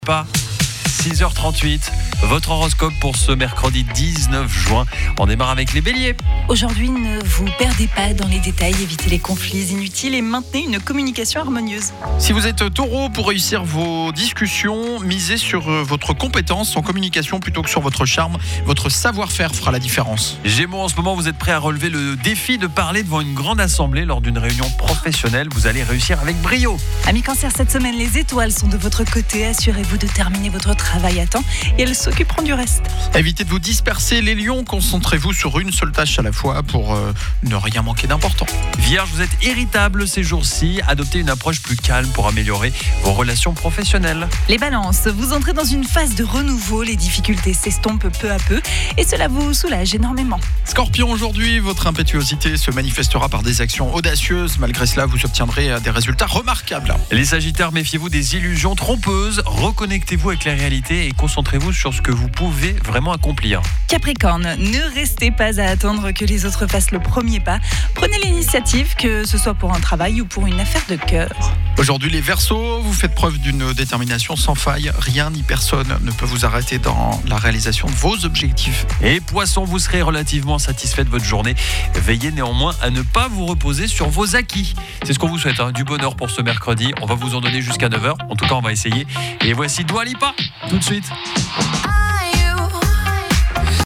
Pas 6h38, votre horoscope pour ce mercredi 19 juin. On démarre avec les béliers. Aujourd'hui, ne vous perdez pas dans les détails, évitez les conflits inutiles et maintenez une communication harmonieuse. Si vous êtes taureau, pour réussir vos discussions, misez sur votre compétence en communication plutôt que sur votre charme. Votre savoir-faire fera la différence. Gémeaux, en ce moment, vous êtes prêts à relever le défi de parler devant une grande assemblée lors d'une réunion professionnelle. Vous allez réussir avec brio. Amis Cancer, cette semaine, les étoiles sont de votre côté. Assurez-vous de terminer votre travail à temps et elles s'occuperont du reste. Évitez de vous disperser les lions, concentrez-vous sur une seule tâche à la fois pour ne rien manquer d'important. Vierge, vous êtes irritable ces jours-ci. Adoptez une approche plus calme pour améliorer vos relations professionnelles. Les balances, vous entrez dans une phase de renouveau. Les difficultés s'estompent peu à peu et cela vous soulage énormément. Scorpion, aujourd'hui, votre impétuosité se manifestera par des actions audacieuses. Malgré cela, vous obtiendrez des résultats remarquables. Les Sagittaires, méfiez-vous des illusions trompeuses. Reconnectez-vous avec la réalité et concentrez-vous sur ce que vous pouvez vraiment accomplir. Capricorne, ne restez pas à attendre que les autres fassent le premier pas. Prenez l'initiative, que ce soit pour un travail ou pour une affaire de cœur. Aujourd'hui, les Verseaux, vous faites preuve d'une détermination sans faille. Rien ni personne ne peut vous arrêter dans la réalisation de vos objectifs. Et Poissons, vous serez relativement satisfait de votre journée. Veillez néanmoins à ne pas vous reposer sur vos acquis. C'est ce qu'on vous souhaite, du bonheur pour ce mercredi. On va vous en donner jusqu'à 9h. En tout cas, on va essayer. Et voici Dua Lipa, tout de suite.